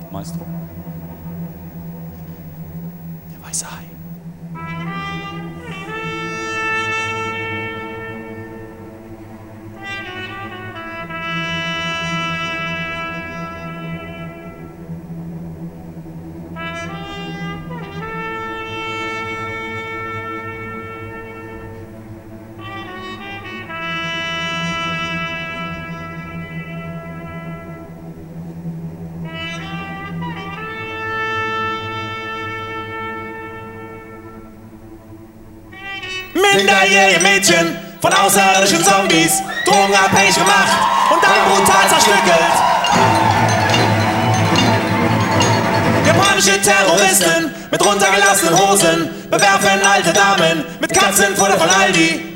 Maestro. Der weiße Hai. Minderjährige Mädchen von außerirdischen Zombies drogenabhängig gemacht und dann brutal zerstückelt. Japanische Terroristen mit runtergelassenen Hosen bewerfen alte Damen mit Katzenfutter von Aldi.